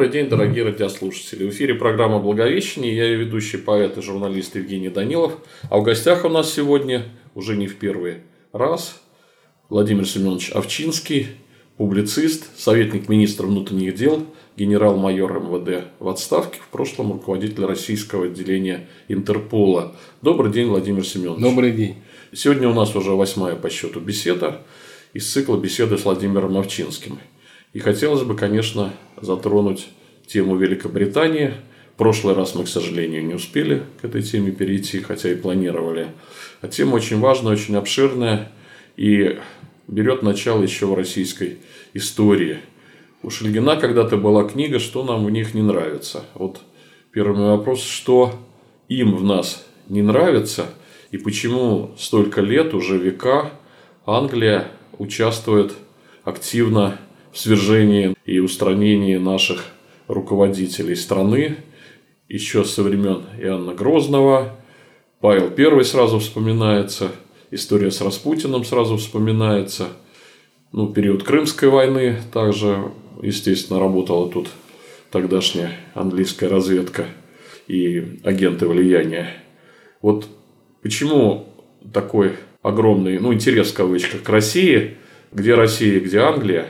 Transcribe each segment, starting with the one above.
Добрый день, дорогие радиослушатели. В эфире программа «Благовещение». Я ее ведущий поэт и журналист Евгений Данилов. А в гостях у нас сегодня, уже не в первый раз, Владимир Семенович Овчинский, публицист, советник министра внутренних дел, генерал-майор МВД в отставке, в прошлом руководитель российского отделения Интерпола. Добрый день, Владимир Семенович. Добрый день. Сегодня у нас уже 8-я по счету беседа из цикла «Беседы с Владимиром Овчинским». И хотелось бы, конечно, затронуть тему Великобритании. В прошлый раз мы, к сожалению, не успели к этой теме перейти, хотя и планировали. А тема очень важная, очень обширная и берет начало еще в российской истории. У Шульгина когда-то была книга «Что нам в них не нравится». Вот первый мой вопрос: что им в нас не нравится и почему столько лет, уже века, Англия участвует активно в свержении и устранении наших руководителей страны еще со времен Иоанна Грозного. Павел I сразу вспоминается, история с Распутиным сразу вспоминается. Период Крымской войны также, естественно, работала тут тогдашняя английская разведка и агенты влияния. Вот почему такой огромный, интерес в кавычках к России, где Россия, где Англия?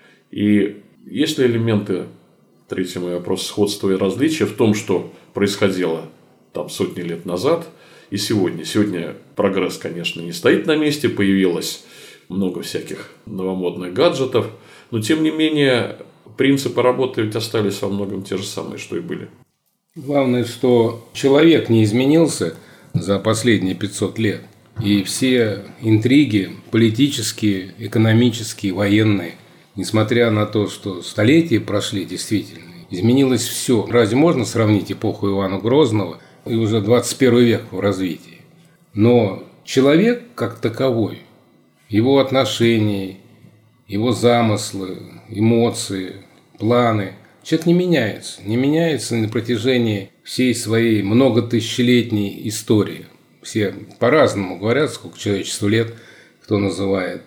И есть ли элементы, третий мой вопрос, сходства и различия в том, что происходило там сотни лет назад и сегодня? Сегодня прогресс, конечно, не стоит на месте, появилось много всяких новомодных гаджетов, но тем не менее принципы работы ведь остались во многом те же самые, что и были. Главное, что человек не изменился за последние 500 лет. И все интриги политические, экономические, военные, несмотря на то, что столетия прошли действительно, изменилось все. Разве можно сравнить эпоху Ивана Грозного и уже 21 век в развитии? Но человек как таковой, его отношения, его замыслы, эмоции, планы, человек не меняется. Не меняется на протяжении всей своей многотысячелетней истории. Все по-разному говорят, сколько человечеству лет, кто называет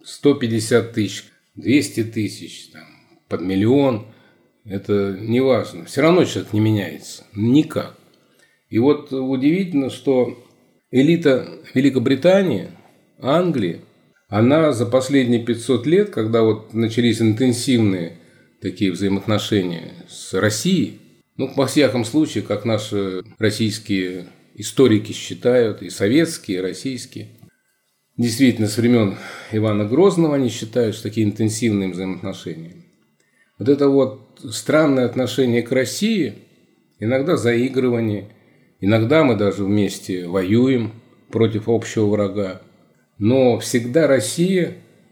150 тысяч, 200 тысяч, под миллион. Это не важно. Все равно человек не меняется. Никак. И вот удивительно, что элита Великобритании, Англии, она за последние 500 лет, когда начались интенсивные такие взаимоотношения с Россией, во всяком случае, как наши российские историки считают, и советские, и российские, действительно, с времен Ивана Грозного они считают, что такие интенсивные взаимоотношения. Вот это странное отношение к России, иногда заигрывание, иногда мы даже вместе воюем против общего врага. Но всегда Россия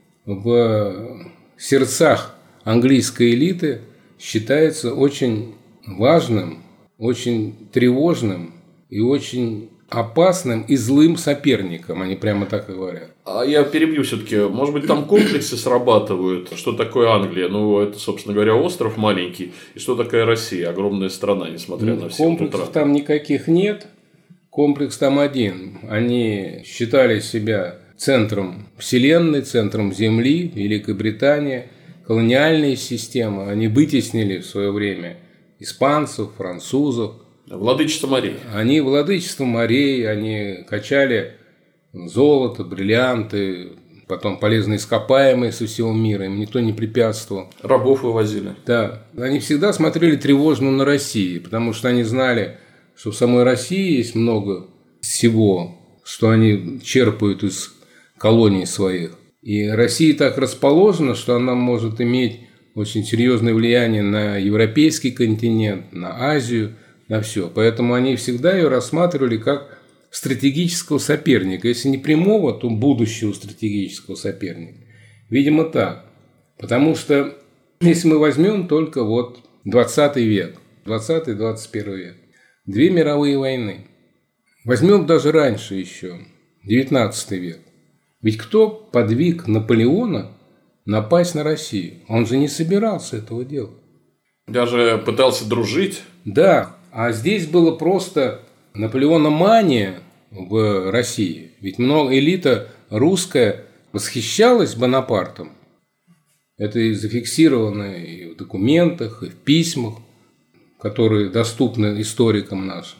в сердцах английской элиты считается очень важным, очень тревожным и очень опасным и злым соперником, они прямо так и говорят. А я перебью все-таки. Может быть, там комплексы срабатывают? Что такое Англия? Это, собственно говоря, остров маленький. И что такая Россия? Огромная страна, несмотря на все комплексов там никаких нет. Комплекс там один. Они считали себя центром Вселенной, центром Земли, Великобритания, колониальные системы. Они вытеснили в свое время испанцев, французов. Владычество морей. Они владычество морей, они качали золото, бриллианты, потом полезные ископаемые со всего мира, им никто не препятствовал. Рабов вывозили. Да, они всегда смотрели тревожно на Россию, потому что они знали, что в самой России есть много всего, что они черпают из колоний своих. И Россия так расположена, что она может иметь очень серьезное влияние на европейский континент, на Азию, на все. Поэтому они всегда ее рассматривали как стратегического соперника. Если не прямого, то будущего стратегического соперника. Видимо, так. Потому что если мы возьмем только 20 век, 20-21 век, 2 мировые войны, возьмем даже раньше еще, 19 век. Ведь кто подвиг Наполеона напасть на Россию? Он же не собирался этого делать. Даже пытался дружить. Да. А здесь было просто наполеономания в России. Ведь элита русская восхищалась Бонапартом. Это и зафиксировано и в документах, и в письмах, которые доступны историкам нашим.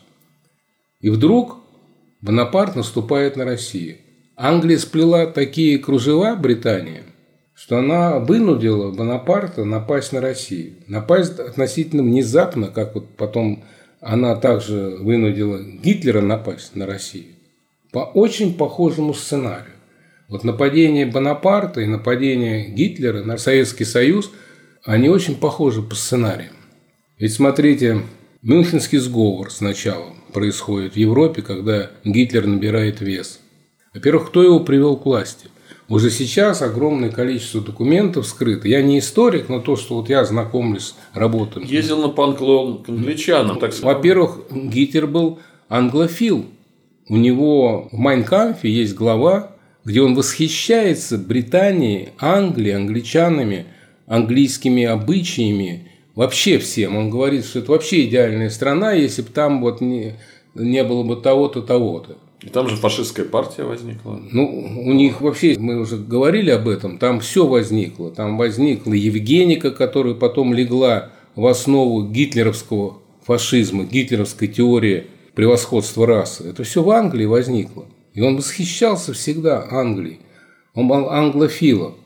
И вдруг Бонапарт наступает на Россию. Англия сплела такие кружева Британии, что она вынудила Бонапарта напасть на Россию. Напасть относительно внезапно, как вот потом она также вынудила Гитлера напасть на Россию. По очень похожему сценарию. Вот нападение Бонапарта и нападение Гитлера на Советский Союз, они очень похожи по сценариям. Ведь смотрите, Мюнхенский сговор сначала происходит в Европе, когда Гитлер набирает вес. Во-первых, кто его привел к власти? Уже сейчас огромное количество документов скрыто. Я не историк, но то, что вот я знакомлюсь с работами. Ездил на панклон к англичанам, так сказать. Во-первых, Гитлер был англофил. У него в «Майн кампфе» есть глава, где он восхищается Британией, Англией, англичанами, английскими обычаями, вообще всем. Он говорит, что это вообще идеальная страна, если бы там вот не было бы того-то, того-то. И там же фашистская партия возникла. Ну, у них вообще, мы уже говорили об этом, там все возникло. Там возникла Евгеника, которая потом легла в основу гитлеровского фашизма, гитлеровской теории превосходства расы. Это все в Англии возникло. И он восхищался всегда Англией. Он был англофилом.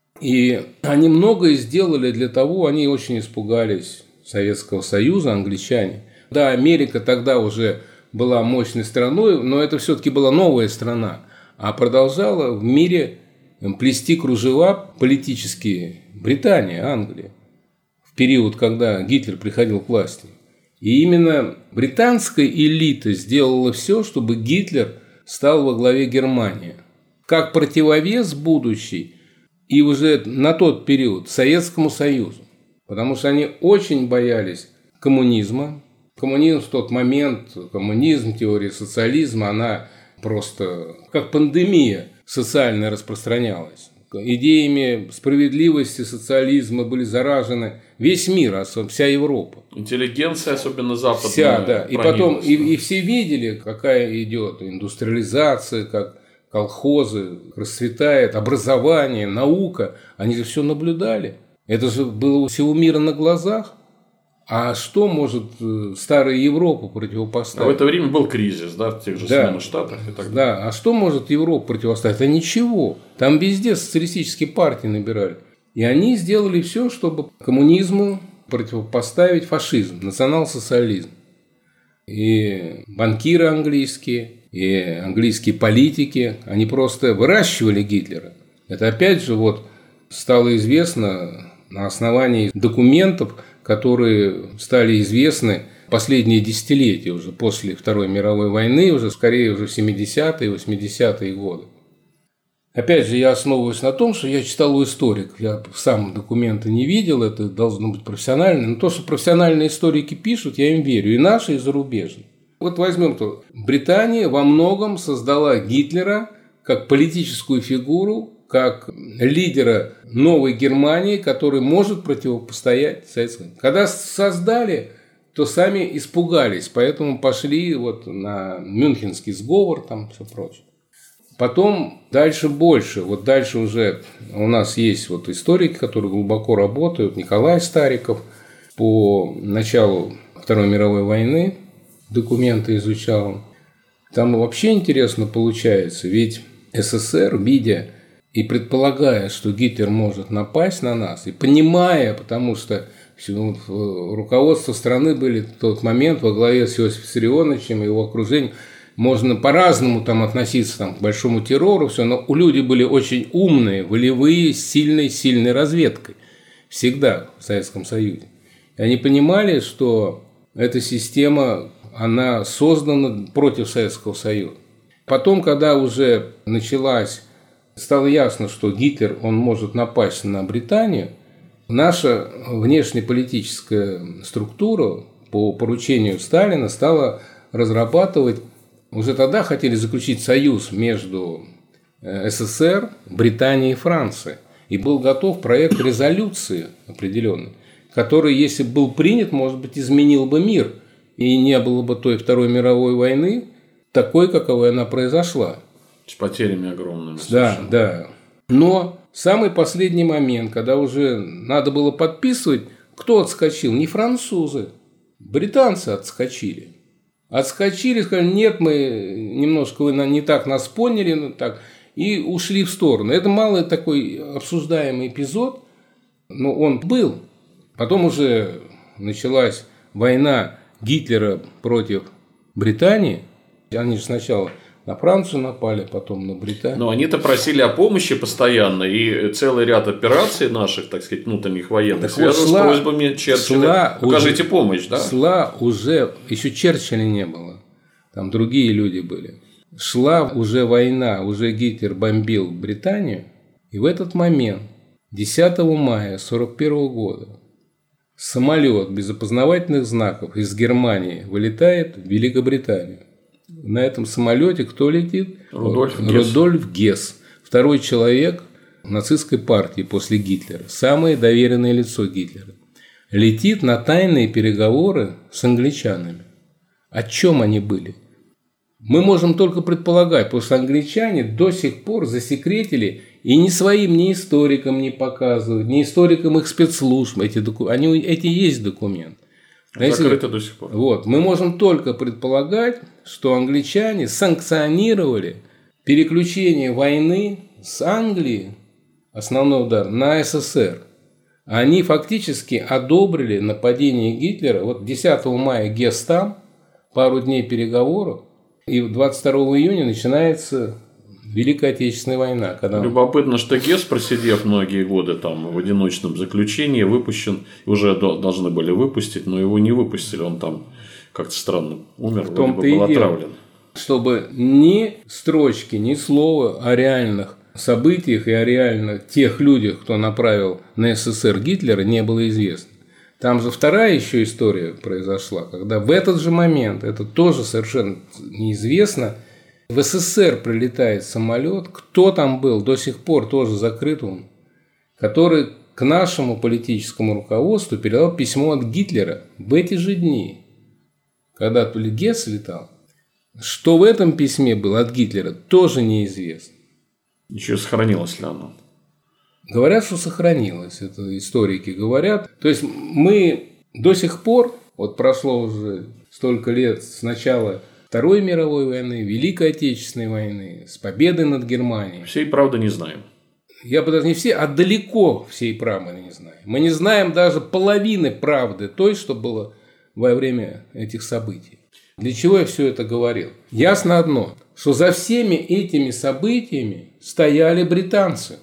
И они многое сделали для того, они очень испугались Советского Союза, англичане. Да, Америка тогда уже была мощной страной, но это все-таки была новая страна, а продолжала в мире плести кружева политические Британия, Англия, в период, когда Гитлер приходил к власти. И именно британская элита сделала все, чтобы Гитлер стал во главе Германии, как противовес будущий и уже на тот период Советскому Союзу, потому что они очень боялись коммунизма. Коммунизм в тот момент, коммунизм, теория социализма, она просто как пандемия социально распространялась. Идеями справедливости социализма были заражены весь мир, вся Европа. Интеллигенция, особенно западная. Вся, да. И потом и все видели, какая идет индустриализация, как колхозы расцветает, образование, наука. Они же все наблюдали. Это же было у всего мира на глазах. А что может старая Европа противопоставить? А в это время был кризис, да, в тех же Соединенных Штатах и так далее. Да, а что может Европа противоставить? А ничего. Там везде социалистические партии набирали. И они сделали все, чтобы коммунизму противопоставить фашизм, национал-социализм. И банкиры английские, и английские политики, они просто выращивали Гитлера. Это опять же вот стало известно на основании документов, которые стали известны последние десятилетия, уже после Второй мировой войны, уже скорее уже в 70-е, 80-е годы. Опять же, я основываюсь на том, что я читал у историков. Я сам документы не видел, это должно быть профессионально. Но то, что профессиональные историки пишут, я им верю. И наши, и зарубежные. Вот возьмем то. Британия во многом создала Гитлера как политическую фигуру, как лидера новой Германии, который может противопостоять Советскому. Когда создали, то сами испугались, поэтому пошли вот на Мюнхенский сговор, там все прочее. Потом дальше больше. Вот дальше уже у нас есть вот историки, которые глубоко работают. Николай Стариков по началу Второй мировой войны документы изучал. Там вообще интересно получается, ведь СССР, видя и предполагая, что Гитлер может напасть на нас, и понимая, потому что руководство страны были в тот момент во главе с Иосифом Виссарионовичем и его окружением, можно по-разному там относиться там, к большому террору, все, но люди были очень умные, волевые, с сильной разведкой. Всегда в Советском Союзе. И они понимали, что эта система, она создана против Советского Союза. Потом, когда уже стало ясно, что Гитлер, он может напасть на Британию, наша внешнеполитическая структура по поручению Сталина стала разрабатывать, уже тогда хотели заключить союз между СССР, Британией и Францией. И был готов проект резолюции определенной, который, если бы был принят, может быть, изменил бы мир. И не было бы той Второй мировой войны, такой, каковой она произошла. С потерями огромными. Да, да. Но самый последний момент, когда уже надо было подписывать, кто отскочил? Не французы, британцы отскочили. Отскочили, сказали, нет, мы немножко вы не так нас поняли, так, и ушли в сторону. Это малый такой обсуждаемый эпизод, но он был. Потом уже началась война Гитлера против Британии. Они же сначала на Францию напали, потом на Британию. Но они-то просили о помощи постоянно, и целый ряд операций наших, так сказать, внутренних военных связан с просьбами Черчилля. Окажите помощь, да? Шла уже, еще Черчилля не было, там другие люди были. Шла уже война, уже Гитлер бомбил Британию, и в этот момент, 10 мая 1941 года, самолет без опознавательных знаков из Германии вылетает в Великобританию. На этом самолете кто летит? Рудольф Гесс. Второй человек нацистской партии после Гитлера. Самое доверенное лицо Гитлера. Летит на тайные переговоры с англичанами. О чем они были? Мы можем только предполагать, потому что англичане до сих пор засекретили и ни своим, ни историкам не показывают, ни историкам их спецслужб. Эти есть документы. Закрыто до сих пор. Вот, мы можем только предполагать, что англичане санкционировали переключение войны с Англии, основной удар, на СССР. Они фактически одобрили нападение Гитлера. Вот 10 мая Гесс там, пару дней переговоров, и 22 июня начинается Великая Отечественная война. Любопытно, что Гесс, просидев многие годы там в одиночном заключении, выпущен, уже должны были выпустить, но его не выпустили, он там как-то странно умер, вроде бы был отравлен. Чтобы ни строчки, ни слова о реальных событиях и о реальных тех людях, кто направил на СССР Гитлера, не было известно. Там же вторая еще история произошла, когда в этот же момент, это тоже совершенно неизвестно, в СССР прилетает самолет, кто там был, до сих пор тоже закрыт он, который к нашему политическому руководству передал письмо от Гитлера в эти же дни, когда Гесс летал. Что в этом письме было от Гитлера, тоже неизвестно. Еще сохранилось ли оно? Говорят, что сохранилось, это историки говорят. То есть мы до сих пор, вот прошло уже столько лет с начала Второй мировой войны, Великой Отечественной войны, с победой над Германией. Всей правды не знаем. Я бы даже не все, а далеко всей правды не знаем. Мы не знаем даже половины правды той, что было во время этих событий. Для чего я все это говорил? Ясно одно, что за всеми этими событиями стояли британцы.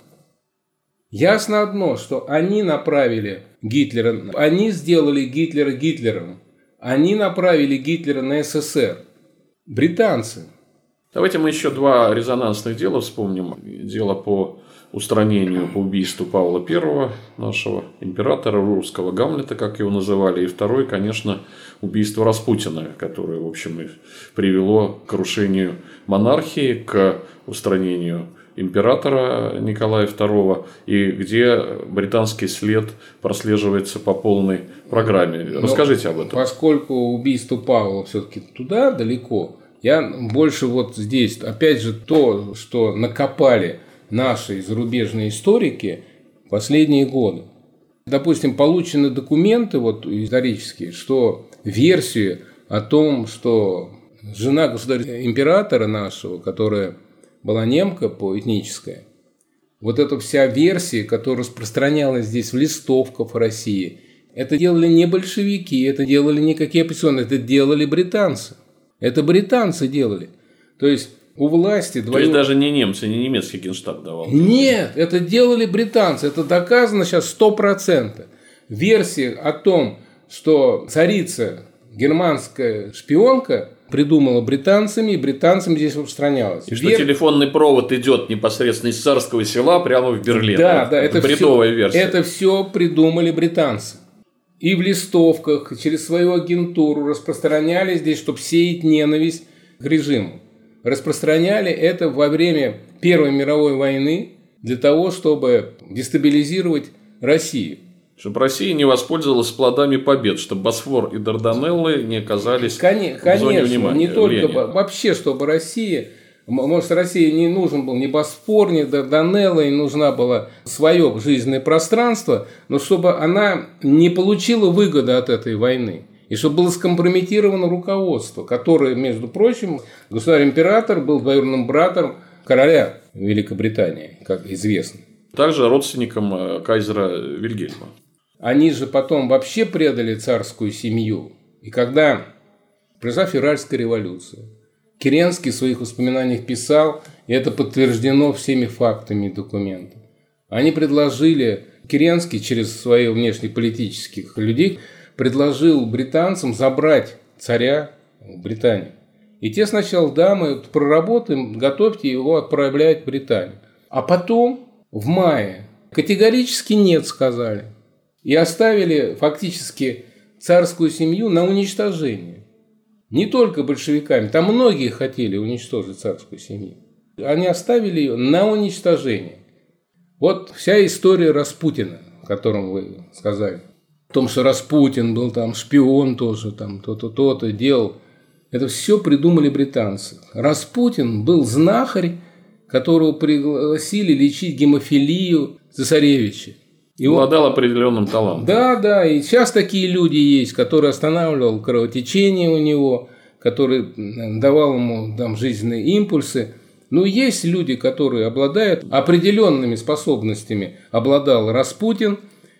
Ясно одно, что они направили Гитлера, они сделали Гитлера Гитлером, они направили Гитлера на СССР. Британцы. Давайте мы еще два резонансных дела вспомним. Дело по устранению, по убийству Павла I, нашего императора, русского Гамлета, как его называли. И второе, конечно, убийство Распутина, которое, в общем, и привело к крушению монархии, к устранению императора Николая II, и где британский след прослеживается по полной программе. Расскажите об этом. Поскольку убийство Павла все-таки туда далеко, я больше вот здесь, опять же, то, что накопали наши зарубежные историки в последние годы. Допустим, получены документы вот, исторические, что версию о том, что жена государя-императора нашего, которая была немка по этническая, вот эта вся версия, которая распространялась здесь в листовках в России, это делали не большевики, это делали не какие оппозиционные, это делали британцы. Это британцы делали. То есть у власти... То есть даже не немцы, не немецкий генштаб давал? Нет, это делали британцы. Это доказано сейчас 100%. Версия о том, что царица германская шпионка придумала британцами, и британцам здесь распространялось. И что телефонный провод идет непосредственно из царского села прямо в Берлин. Да, да, это бредовая версия. Это все придумали британцы. И в листовках, через свою агентуру распространяли здесь, чтобы сеять ненависть к режиму. Распространяли это во время Первой мировой войны для того, чтобы дестабилизировать Россию. Чтобы Россия не воспользовалась плодами побед, чтобы Босфор и Дарданеллы не оказались в зоне внимания. Не только вообще, чтобы Россия Может, России не нужен был ни Босфор, ни Дарданеллы, не нужна была свое жизненное пространство, но чтобы она не получила выгоды от этой войны. И чтобы было скомпрометировано руководство, которое, между прочим, государь-император был двоюродным братом короля Великобритании, как известно. Также родственником кайзера Вильгельма. Они же потом вообще предали царскую семью. И когда произошла Февральская революция, Керенский в своих воспоминаниях писал, и это подтверждено всеми фактами и документами. Они предложили, Керенский через своих внешнеполитических людей, предложил британцам забрать царя в Британию. И те сначала: да, мы проработаем, готовьте его отправлять в Британию. А потом, в мае, категорически нет сказали. И оставили фактически царскую семью на уничтожение. Не только большевиками, там многие хотели уничтожить царскую семью. Они оставили ее на уничтожение. Вот вся история Распутина, о котором вы сказали. О том, что Распутин был там шпион тоже, там то-то делал. Это все придумали британцы. Распутин был знахарь, которого пригласили лечить гемофилию цесаревича. И обладал определенным талантом. Да, и сейчас такие люди есть, которые останавливал кровотечение у него, который давал ему там жизненные импульсы. Но есть люди, которые обладают определенными способностями. Обладал Распутин,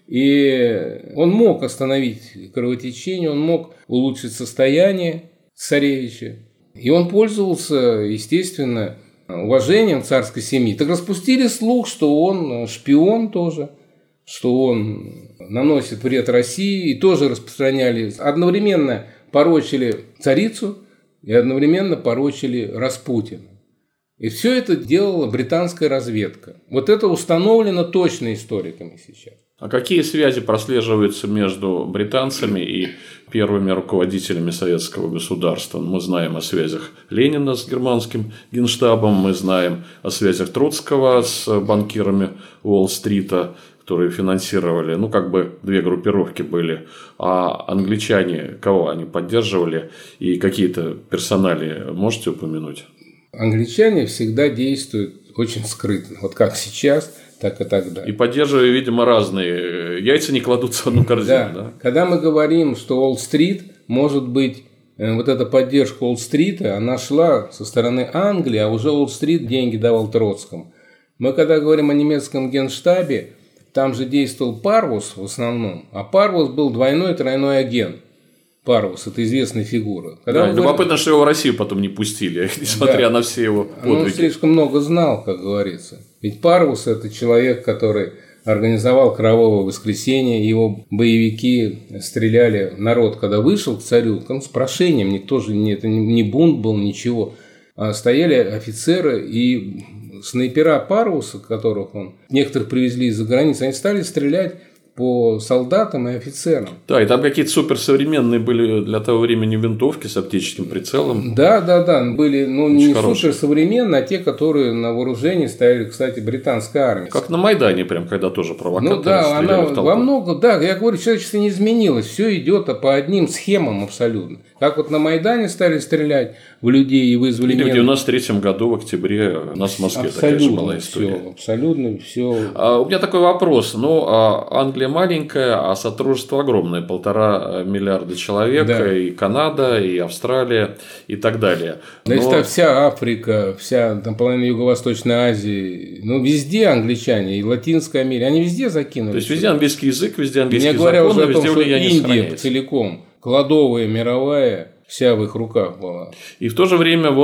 и он мог остановить кровотечение, он мог улучшить состояние царевича. И он пользовался, естественно, уважением царской семьи. Так распустили слух, что он шпион тоже, что он наносит вред России, и тоже распространяли. Одновременно порочили царицу и одновременно порочили Распутина. И все это делала британская разведка. Вот это установлено точно историками сейчас. А какие связи прослеживаются между британцами и первыми руководителями советского государства? Мы знаем о связях Ленина с германским генштабом, мы знаем о связях Троцкого с банкирами Уолл-стрита, которые финансировали, две группировки были. А англичане, кого они поддерживали, и какие-то персонали можете упомянуть? Англичане всегда действуют очень скрытно. Вот как сейчас, так и тогда. И поддерживая, видимо, разные. Яйца не кладутся в одну корзину. Да. Когда мы говорим, что Уолл-стрит, может быть, вот эта поддержка Уолл-стрита, она шла со стороны Англии, а уже Уолл-стрит деньги давал Троцкому. Мы когда говорим о немецком генштабе, там же действовал Парвус в основном, а Парвус был двойной и тройной агент. Парвус – это известная фигура. Любопытно, что его в Россию потом не пустили, несмотря на все его подвиги. Он слишком много знал, как говорится. Ведь Парвус – это человек, который организовал кровавое воскресенье, его боевики стреляли, народ, когда вышел к царю, с прошением, никто же это не бунт был, ничего. А стояли офицеры и снайпера Парвуса, которых некоторых привезли из-за границы, они стали стрелять по солдатам и офицерам. Да, и там какие-то суперсовременные были для того времени винтовки с оптическим прицелом. Да, были, не суперсовременные, а те, которые на вооружении стояли, кстати, британская армия. Как на Майдане, прям, когда тоже провокаторы стреляли в толпу. Во много, я говорю, человечество не изменилось, все идет по одним схемам абсолютно. Как вот на Майдане стали стрелять в людей и вызвали... Или в 93-м году, в октябре, у нас в Москве такая же была история. Абсолютно все. У меня такой вопрос. Англия маленькая, а сотрудничество огромное. 1,5 миллиарда человек. Да. И Канада, и Австралия, и так далее. Значит, вся Африка, вся половина Юго-Восточной Азии, везде англичане, и Латинская Америка, они везде закинули. То есть, везде английский язык, везде английский закон, везде влияние сохраняется. Индия целиком, кладовая мировая, вся в их руках была. И в то же время,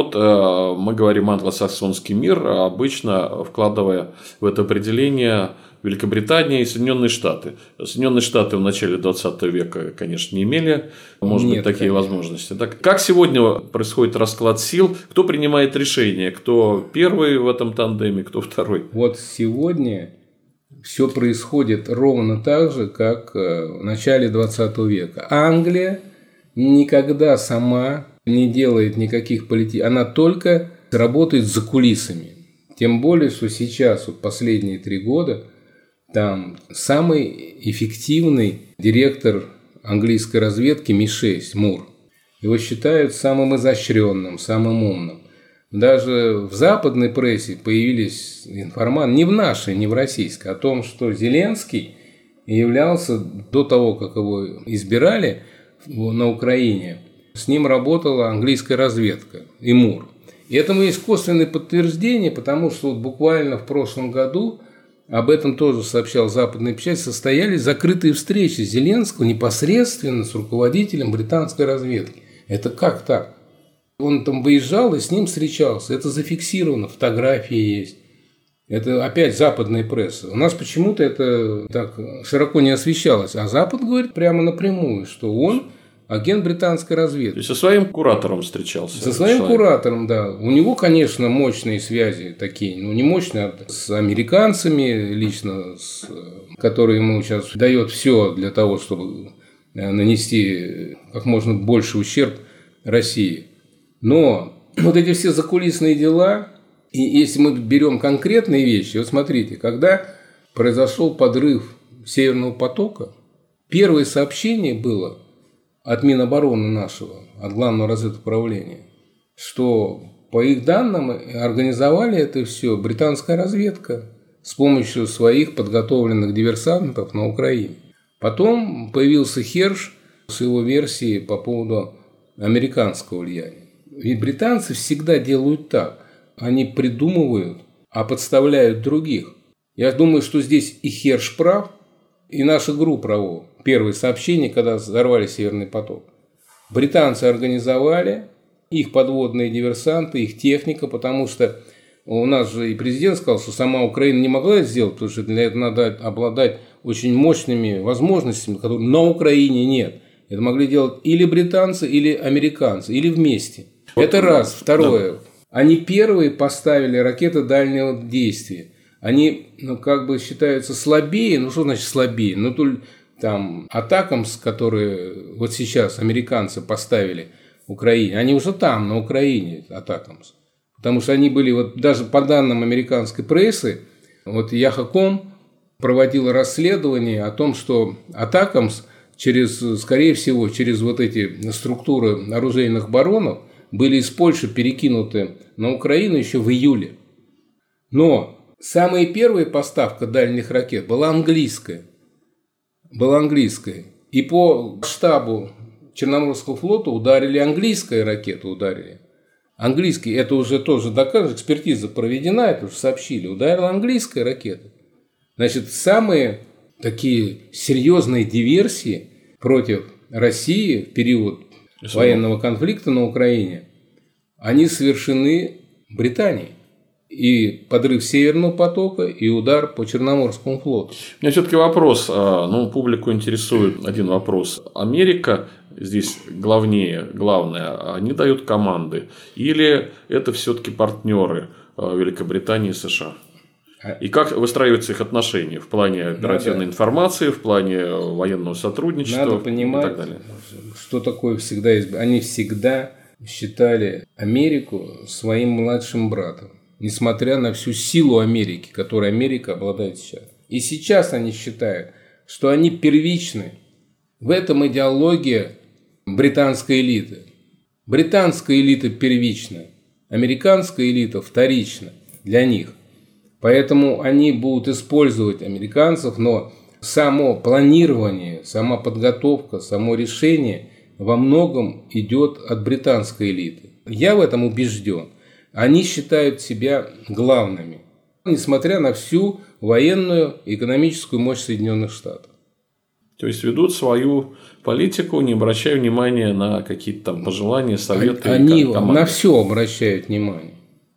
мы говорим англосаксонский мир, обычно вкладывая в это определение Великобритания и Соединенные Штаты. Соединенные Штаты в начале 20 века, конечно, не имели, такие возможности. Так, как сегодня происходит расклад сил? Кто принимает решение? Кто первый в этом тандеме, кто второй? Вот сегодня все происходит ровно так же, как в начале 20 века. Англия никогда сама не делает никаких политик. Она только работает за кулисами. Тем более, что сейчас, последние 3 года, там самый эффективный директор английской разведки Ми-6, Мур. Его считают самым изощренным, самым умным. Даже в западной прессе появились информации, не в нашей, не в российской, о том, что Зеленский являлся, до того, как его избирали на Украине, с ним работала английская разведка и МУР. И этому есть косвенное подтверждение, потому что вот буквально в прошлом году, об этом тоже сообщал западная печать, состоялись закрытые встречи Зеленского непосредственно с руководителем британской разведки. Это как так? Он там выезжал и с ним встречался. Это зафиксировано, фотографии есть. Это опять западная пресса. У нас почему-то это так широко не освещалось. А Запад говорит прямо напрямую, что он агент британской разведки. То есть со своим куратором встречался? Со своим куратором, да. У него, конечно, мощные связи такие. Ну, не мощные, а с американцами лично, которые ему сейчас дает все для того, чтобы нанести как можно больше ущерб России. Но вот эти все закулисные дела, и если мы берем конкретные вещи, вот смотрите, когда произошел подрыв Северного потока, первое сообщение было от Минобороны нашего, от Главного разведуправления, что, по их данным, организовали это все британская разведка с помощью своих подготовленных диверсантов на Украине. Потом появился Херш с его версией по поводу американского влияния. Ведь британцы всегда делают так. Они придумывают, а подставляют других. Я думаю, что здесь и Херш прав, и наша ГРУ права. Первые сообщения, когда взорвали Северный поток. Британцы организовали, их подводные диверсанты, их техника, потому что у нас же и президент сказал, что сама Украина не могла это сделать, потому что для этого надо обладать очень мощными возможностями, которых на Украине нет. Это могли делать или британцы, или американцы, или вместе. Это раз. Второе. Да. Они первые поставили ракеты дальнего действия. Они, как бы считаются слабее. Ну, что значит слабее? Ну, там Атакамс, которые вот сейчас американцы поставили Украине, они уже там, на Украине, Атакамс. Потому что они были, вот даже по данным американской прессы, вот Яхаком проводил расследование о том, что Атакамс скорее всего, через вот эти структуры оружейных баронов были из Польши перекинуты на Украину еще в июле. Но самая первая поставка дальних ракет была английская. И по штабу Черноморского флота ударили английские ракеты. Английские, это уже тоже доказано, экспертиза проведена, это уже сообщили. Ударила английская ракета. Значит, самые такие серьезные диверсии против России в период военного конфликта на Украине, они совершены Британией. И подрыв Северного потока, и удар по Черноморскому флоту. У меня все-таки вопрос, публику интересует один вопрос. Америка здесь главное, они дают команды, или это все-таки партнеры Великобритании и США? И как выстраиваются их отношения в плане оперативной информации, в плане военного сотрудничества? Надо понимать, и так далее. Что такое всегда есть. Они всегда считали Америку своим младшим братом, несмотря на всю силу Америки, которой Америка обладает сейчас. И сейчас они считают, что они первичны. В этом идеология британской элиты. Британская элита первична, американская элита вторична для них. Поэтому они будут использовать американцев, но само планирование, сама подготовка, само решение во многом идет от британской элиты. Я в этом убежден. Они считают себя главными, несмотря на всю военную и экономическую мощь Соединенных Штатов. То есть ведут свою политику, не обращая внимания на какие-то там пожелания, советы. Они на все обращают внимание.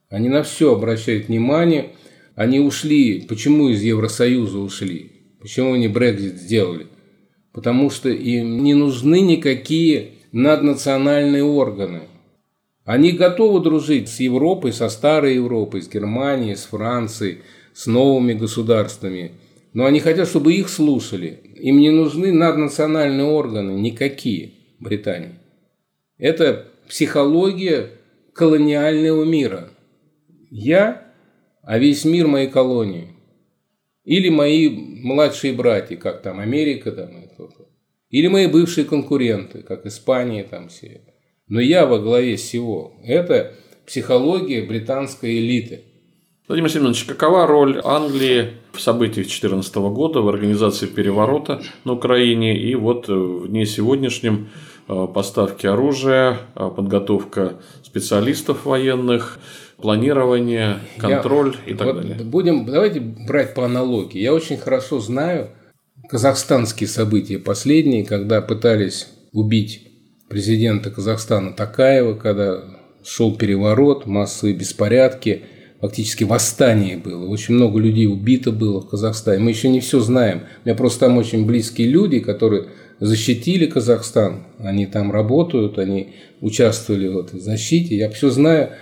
Они ушли. Почему из Евросоюза ушли? Почему они Брексит сделали? Потому что им не нужны никакие наднациональные органы. Они готовы дружить с Европой, со старой Европой, с Германией, с Францией, с новыми государствами. Но они хотят, чтобы их слушали. Им не нужны наднациональные органы, никакие, Британии. Это психология колониального мира. Я, а весь мир мои колонии. Или мои младшие братья, как там Америка, там, и кто-то. Или мои бывшие конкуренты, как Испания, там все. Но я во главе всего. Это психология британской элиты. Владимир Семенович, какова роль Англии в событиях 2014 года в организации переворота на Украине и вот в дне сегодняшнем поставки оружия, подготовка специалистов военных, планирование, контроль и так далее? Давайте брать по аналогии. Я очень хорошо знаю казахстанские события последние, когда пытались убить президента Казахстана Токаева, когда шел переворот, массовые беспорядки, фактически восстание было. Очень много людей убито было в Казахстане. Мы еще не все знаем. У меня просто там очень близкие люди, которые защитили Казахстан. Они там работают, они участвовали в этой защите. Я все знаю.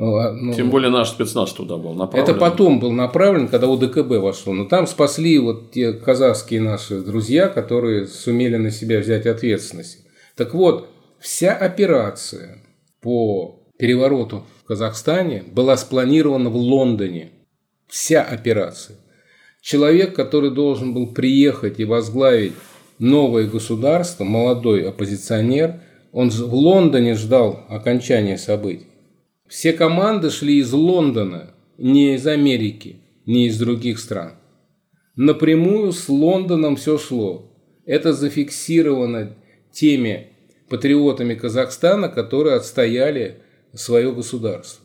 Тем более наш спецназ туда был направлен. Это потом был направлен, когда ОДКБ вошло. Но там спасли вот те казахские наши друзья, которые сумели на себя взять ответственность. Так вот, вся операция по перевороту в Казахстане была спланирована в Лондоне. Вся операция. Человек, который должен был приехать и возглавить новое государство, молодой оппозиционер, он в Лондоне ждал окончания событий. Все команды шли из Лондона, не из Америки, не из других стран. Напрямую с Лондоном все шло. Это зафиксировано теми патриотами Казахстана, которые отстояли свое государство.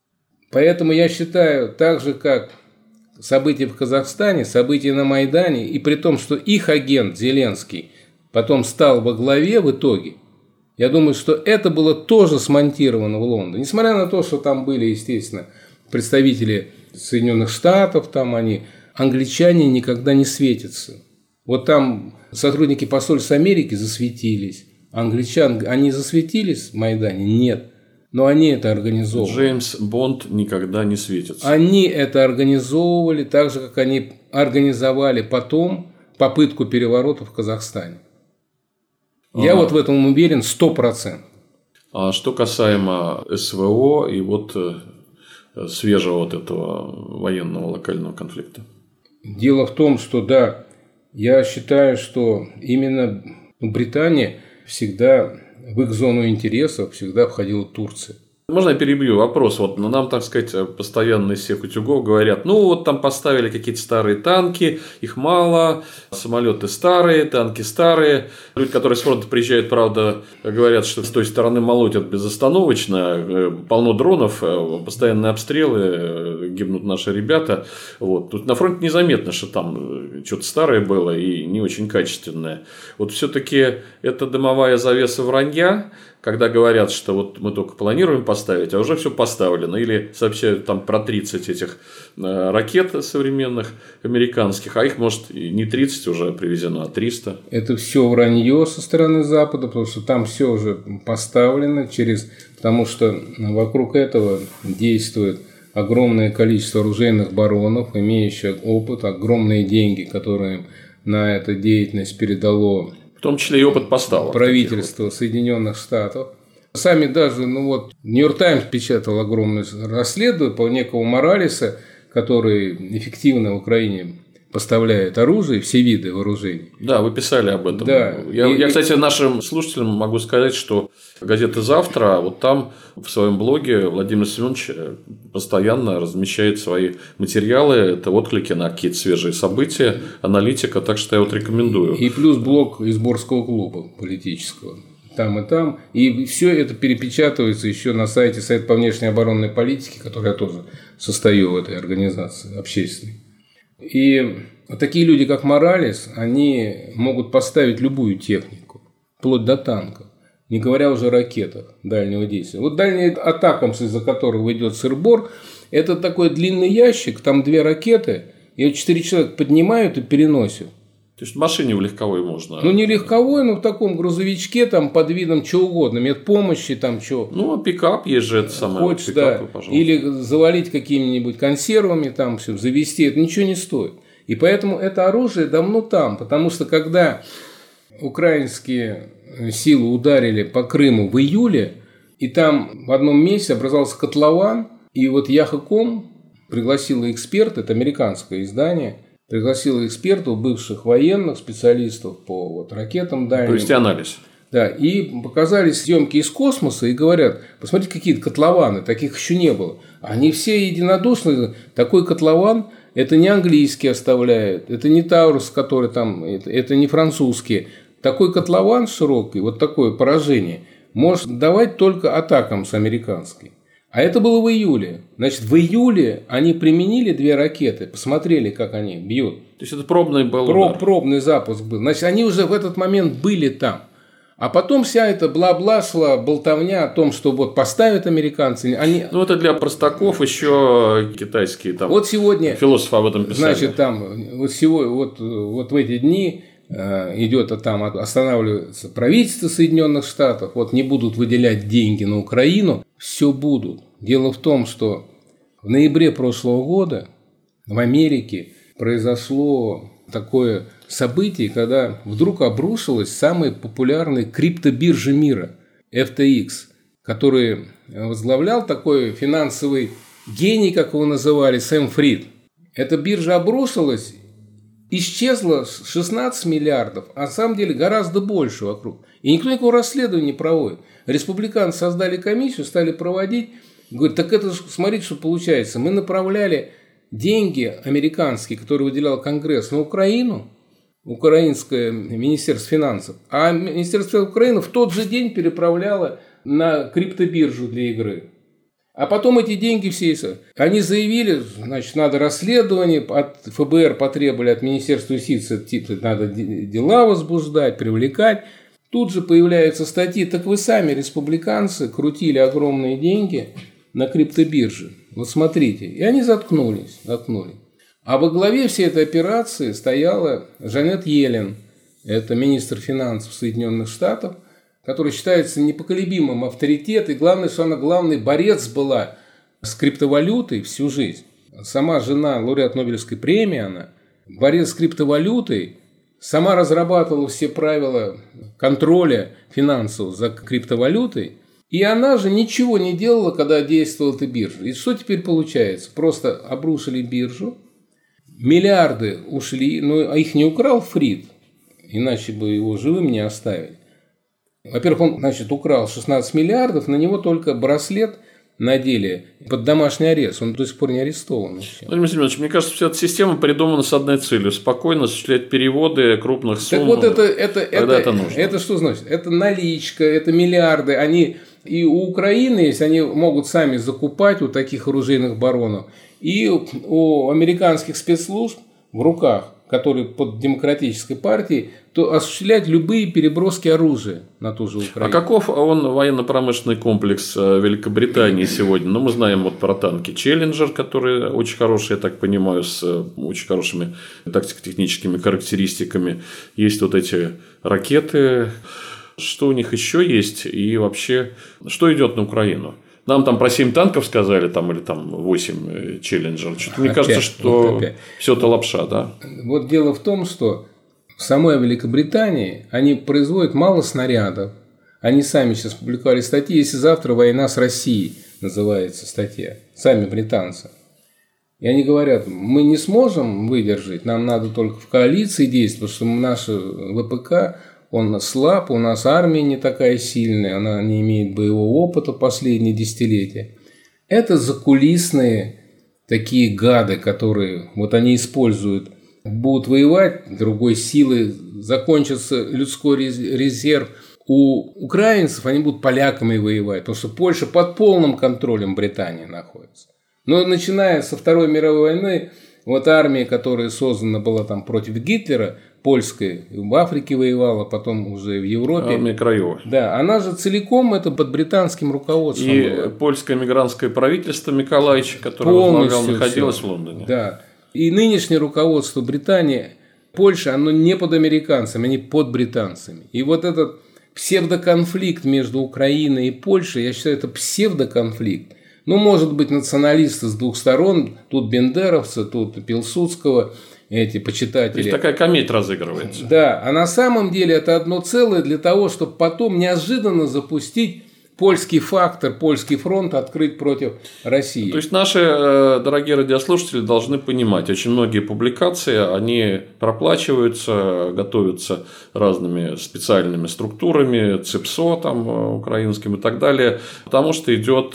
Поэтому я считаю, так же как события в Казахстане, события на Майдане, и при том, что их агент Зеленский потом стал во главе в итоге, я думаю, что это было тоже смонтировано в Лондоне. Несмотря на то, что там были, естественно, представители Соединенных Штатов, там англичане никогда не светятся. Вот там сотрудники посольства Америки засветились. Англичан, они засветились в Майдане? Нет. Но они это организовывали. Джеймс Бонд никогда не светится. Они это организовывали так же, как они организовали потом попытку переворота в Казахстане. Я вот в этом уверен 100%. А что касаемо СВО и вот свежего вот этого военного локального конфликта? Дело в том, что да, я считаю, что именно Британия всегда в их зону интересов всегда входила Турция. Можно я перебью вопрос? Вот нам, так сказать, постоянно из всех утюгов говорят, ну вот там поставили какие-то старые танки, их мало, самолеты старые, танки старые. Люди, которые с фронта приезжают, правда, говорят, что с той стороны молотят безостановочно, полно дронов, постоянные обстрелы, гибнут наши ребята. Вот. Тут на фронте незаметно, что там что-то старое было и не очень качественное. Вот все-таки это дымовая завеса вранья, когда говорят, что вот мы только планируем поставить, а уже все поставлено. Или сообщают там про 30 этих ракет современных американских, а их, может, и не 30 уже привезено, а 300. Это все вранье со стороны Запада, потому что там все уже поставлено потому что вокруг этого действует огромное количество оружейных баронов, имеющих опыт, огромные деньги, которые на эту деятельность передало в том числе и опыт поставок. Правительство Соединенных Штатов. Сами даже, Нью-Йорк Таймс печатал огромное расследование по некому Моралеса, который эффективно в Украине поставляет оружие, все виды вооружений. Да, вы писали об этом. Да. Я, кстати, нашим слушателям могу сказать, что газета «Завтра», вот там в своем блоге Владимир Семенович постоянно размещает свои материалы. Это отклики на какие-то свежие события, аналитика, так что я вот рекомендую. И плюс блог Изборского клуба политического. Там и там. И все это перепечатывается еще на сайте Совета по внешней оборонной политике, который я тоже состою в этой организации общественной. И такие люди, как Моралес, они могут поставить любую технику, вплоть до танков, не говоря уже о ракетах дальнего действия. Вот дальний атакамс, из-за которого идет сыр-бор, это такой длинный ящик, там 2 ракеты, и 4 человека поднимают и переносят. То есть в машине в легковой можно? Не легковой, но в таком грузовичке там под видом чего угодно, медпомощи там чего. Пикап есть же это самое. Хочешь, да. Или завалить какими-нибудь консервами, там все, завести, это ничего не стоит. И поэтому это оружие давно там, потому что когда украинские силы ударили по Крыму в июле, и там в одном месте образовался котлован, и вот Яхаком пригласила эксперта, это американское издание, пригласила экспертов, бывших военных специалистов по ракетам дальним. Провести анализ. Да, и показали съемки из космоса и говорят, посмотрите, какие-то котлованы, таких еще не было. Они все единодушно, такой котлован, это не английский оставляет, это не Таурус, который там, это не французский. Такой котлован широкий, вот такое поражение, может давать только атакам с американской. А это было в июле. Значит, в июле они применили 2 ракеты, посмотрели, как они бьют. То есть это пробный был пробный запуск был. Значит, они уже в этот момент были там. А потом вся эта бла-бла шла, болтовня о том, что вот поставят американцы. Они... Ну, это для простаков еще китайские там вот сегодня, философы об этом писали. Значит, там вот в эти дни идет, там останавливается правительство Соединенных Штатов, вот не будут выделять деньги на Украину, все будут. Дело в том, что в ноябре прошлого года в Америке произошло такое событие, когда вдруг обрушилась самая популярная криптобиржа мира FTX, который возглавлял такой финансовый гений, как его называли, Сэм Фрид. Эта биржа обрушилась, исчезло 16 миллиардов, а на самом деле гораздо больше вокруг. И никто никакого расследования не проводит. Республиканцы создали комиссию, стали проводить. Говорят, так это, смотрите, что получается. Мы направляли деньги американские, которые выделял Конгресс, на Украину, украинское Министерство финансов, а Министерство Украины в тот же день переправляло на криптобиржу для игры. А потом эти деньги все, они заявили, значит, надо расследование, от ФБР потребовали, от Министерства юстиции, типа, надо дела возбуждать, привлекать. Тут же появляются статьи, так вы сами, республиканцы, крутили огромные деньги на криптобирже. Вот смотрите. И они заткнулись. А во главе всей этой операции стояла Джанет Йеллен. Это министр финансов Соединенных Штатов, который считается непоколебимым авторитетом. И главное, что она главный борец была с криптовалютой всю жизнь. Сама жена, лауреат Нобелевской премии, она борец с криптовалютой, сама разрабатывала все правила контроля финансов за криптовалютой. И она же ничего не делала, когда действовала эта биржа. И что теперь получается? Просто обрушили биржу, миллиарды ушли, но их не украл Фрид, иначе бы его живым не оставили. Во-первых, он, значит, украл 16 миллиардов, на него только браслет надели под домашний арест. Он до сих пор не арестован. Владимир Семенович, мне кажется, вся эта система придумана с одной целью – спокойно осуществлять переводы крупных сумм. Так вот это нужно. Это что значит? Это наличка, это миллиарды. Они и у Украины есть, они могут сами закупать у таких оружейных баронов. И у американских спецслужб в руках, которые под демократической партией, то осуществлять любые переброски оружия на ту же Украину. А каков он военно-промышленный комплекс Великобритании сегодня? Ну, мы знаем вот про танки Челленджер, которые очень хорошие, я так понимаю, с очень хорошими тактико-техническими характеристиками. Есть вот эти ракеты. Что у них еще есть? И вообще, что идет на Украину? Нам там про 7 танков сказали, там, или там 8 Челленджер. Мне кажется, что все это лапша, да? Вот дело в том, что в самой Великобритании они производят мало снарядов. Они сами сейчас публиковали статьи. Если завтра война с Россией, называется статья, сами британцы. И они говорят, мы не сможем выдержать, нам надо только в коалиции действовать, потому что наш ВПК, он слаб, у нас армия не такая сильная, она не имеет боевого опыта последние десятилетия. Это закулисные такие гады, которые вот они используют, будут воевать, другой силы, закончится людской резерв. У украинцев они будут поляками воевать, потому что Польша под полным контролем Британии находится. Но начиная со Второй мировой войны, вот армия, которая создана была там против Гитлера, польская, в Африке воевала, потом уже в Европе. Армия краевая. Да, она же целиком это под британским руководством и была. Польское мигрантское правительство Миколаевича, которое возглавлял, находилось в Лондоне. Да. И нынешнее руководство Британии, Польши, оно не под американцами, они под британцами. И вот этот псевдоконфликт между Украиной и Польшей, я считаю, это псевдоконфликт. Ну, может быть, националисты с двух сторон, тут бендеровцы, тут Пилсудского, эти почитатели. То есть такая комедия разыгрывается. Да, а на самом деле это одно целое для того, чтобы потом неожиданно запустить польский фактор, польский фронт открыть против России. То есть наши дорогие радиослушатели должны понимать, очень многие публикации, они проплачиваются, готовятся разными специальными структурами, ЦИПСО там, украинским и так далее, потому что идет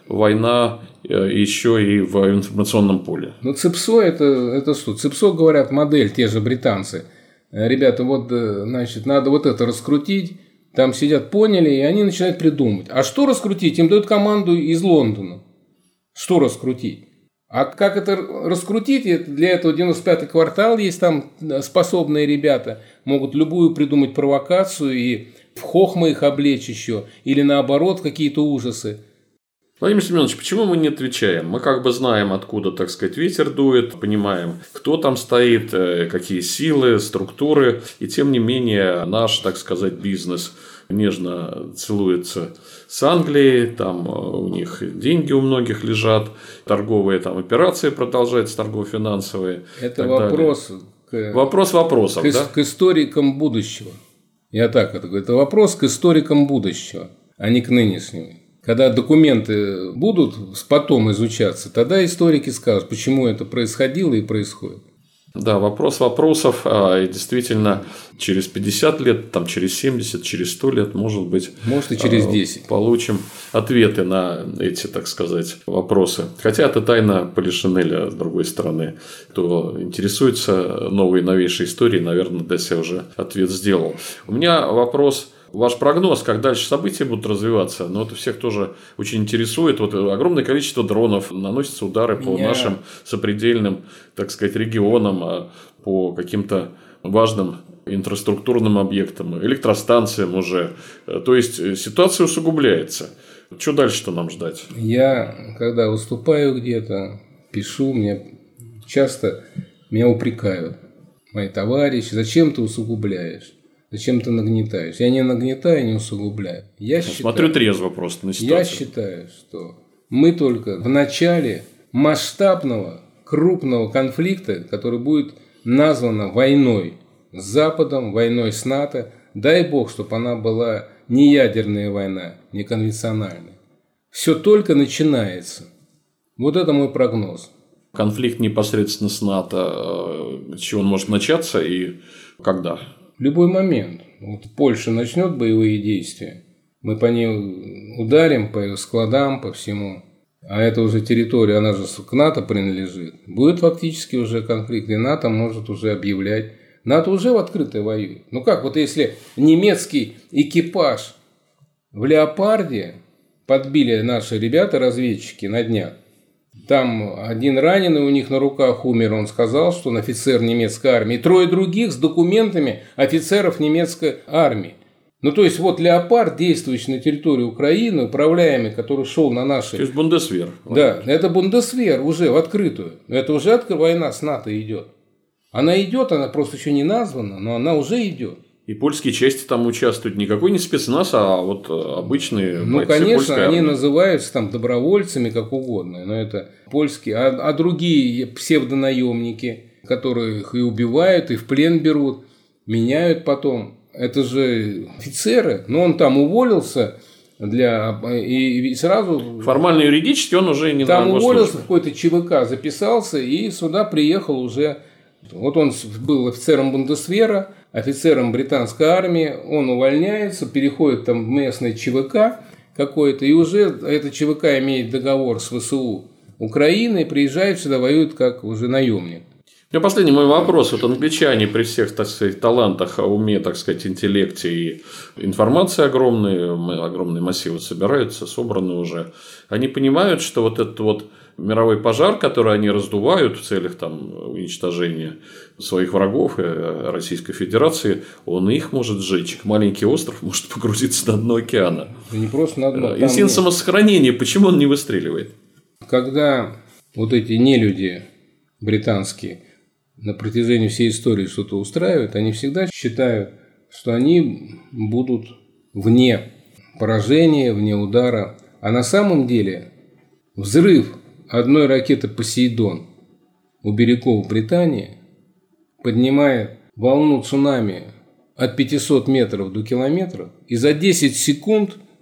война еще и в информационном поле. Ну, ЦИПСО это что? ЦИПСО, говорят, модель, те же британцы. Ребята, вот, значит, надо вот это раскрутить. Там сидят, поняли, и они начинают придумывать. А что раскрутить? Им дают команду из Лондона. Что раскрутить? А как это раскрутить? Для этого 95-й квартал есть, там способные ребята. Могут любую придумать провокацию и в хохмы их облечь еще. Или наоборот, какие-то ужасы. Владимир Семенович, почему мы не отвечаем? Мы как бы знаем, откуда, так сказать, ветер дует, понимаем, кто там стоит, какие силы, структуры. И тем не менее, наш, так сказать, бизнес нежно целуется с Англией, там у них деньги у многих лежат, торговые там операции продолжаются, торгово-финансовые. Это вопрос вопрос вопросов, к историкам будущего. Я так это говорю. Это вопрос к историкам будущего, а не к нынешнему. Когда документы будут потом изучаться, тогда историки скажут, почему это происходило и происходит. Да, вопрос вопросов. И действительно, через 50 лет, там, через 70, через 100 лет, может быть, и через 10. Получим ответы на эти, так сказать, вопросы. Хотя это тайна Полишинеля, с другой стороны. Кто интересуется новой, новейшей историей, наверное, для себя уже ответ сделал. У меня вопрос. Ваш прогноз, как дальше события будут развиваться, но это всех тоже очень интересует. Вот огромное количество дронов, наносятся удары по нашим сопредельным, так сказать, регионам, по каким-то важным инфраструктурным объектам, электростанциям уже. То есть ситуация усугубляется. Что дальше-то нам ждать? Я, когда выступаю где-то, пишу, часто меня упрекают мои товарищи, зачем ты усугубляешь? Зачем ты нагнетаешь? Я не нагнетаю, не усугубляю. Смотрю трезво просто на ситуацию. Я считаю, что мы только в начале масштабного, крупного конфликта, который будет назван войной с Западом, войной с НАТО. Дай бог, чтобы она была не ядерная война, не конвенциональная. Все только начинается. Вот это мой прогноз. Конфликт непосредственно с НАТО, с чего он может начаться и когда? В любой момент. Вот Польша начнет боевые действия, мы по ней ударим, по ее складам, по всему. А это уже территория, она же к НАТО принадлежит. Будет фактически уже конфликт, и НАТО может уже объявлять. НАТО уже в открытой воюет. Ну как, вот если немецкий экипаж в «Леопарде» подбили наши ребята-разведчики на днях, там один раненый у них на руках умер, он сказал, что он офицер немецкой армии. 3 других с документами офицеров немецкой армии. Ну, то есть, вот «Леопард», действующий на территории Украины, управляемый, который шел на наши... То есть, Бундесвер. Да, это Бундесвер уже в открытую. Это уже война с НАТО идет. Она идет, она просто еще не названа, но она уже идет. И польские части там участвуют. Никакой не спецназ, а вот обычные бойцы. Ну, конечно, они называются там добровольцами, как угодно. Но это польские. А другие псевдонаемники, которых и убивают, и в плен берут, меняют потом. Это же офицеры. Но он там уволился и сразу... Формально юридически он уже не там уволился, в какой-то ЧВК записался и сюда приехал уже... Вот он был офицером Бундесвера, офицером британской армии, он увольняется, переходит там в местный ЧВК какой-то, и уже это ЧВК имеет договор с ВСУ Украины, приезжает сюда, воюет как уже наемник. У меня последний мой вопрос. Вот англичане при всех, так сказать, талантах, уме, так сказать, интеллекте и информации огромные массивы собираются, собраны уже. Они понимают, что вот этот вот мировой пожар, который они раздувают в целях там уничтожения своих врагов и Российской Федерации, он их может сжечь. Маленький остров может погрузиться на дно океана. Не просто на дно. Инстинкт самосохранения, почему он не выстреливает? Когда вот эти нелюди британские на протяжении всей истории что-то устраивают, они всегда считают, что они будут вне поражения, вне удара. А на самом деле взрыв одной ракеты «Посейдон» у берегов Британии поднимает волну цунами от 500 метров до километров, и за 10 секунд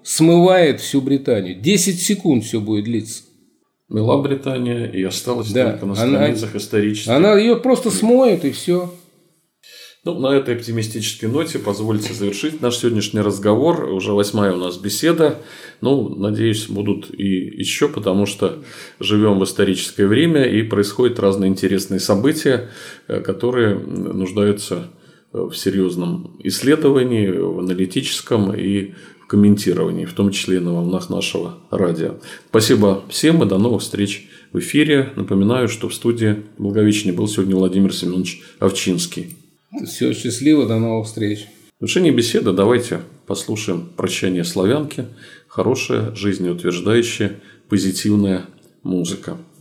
смывает всю Британию. 10 секунд все будет длиться. Мила Британия и осталась только на страницах исторических. Она ее просто смоет, и все. Ну, на этой оптимистической ноте позвольте завершить наш сегодняшний разговор. Уже 8-я у нас беседа. Ну, надеюсь, будут и еще, потому что живем в историческое время и происходят разные интересные события, которые нуждаются в серьезном исследовании, в аналитическом и в комментировании, в том числе и на волнах нашего радио. Спасибо всем и до новых встреч в эфире. Напоминаю, что в студии Благовещения был сегодня Владимир Семенович Овчинский. Все, счастливо, до новых встреч. В завершении беседы давайте послушаем «Прощание славянки». Хорошая, жизнеутверждающая, позитивная музыка.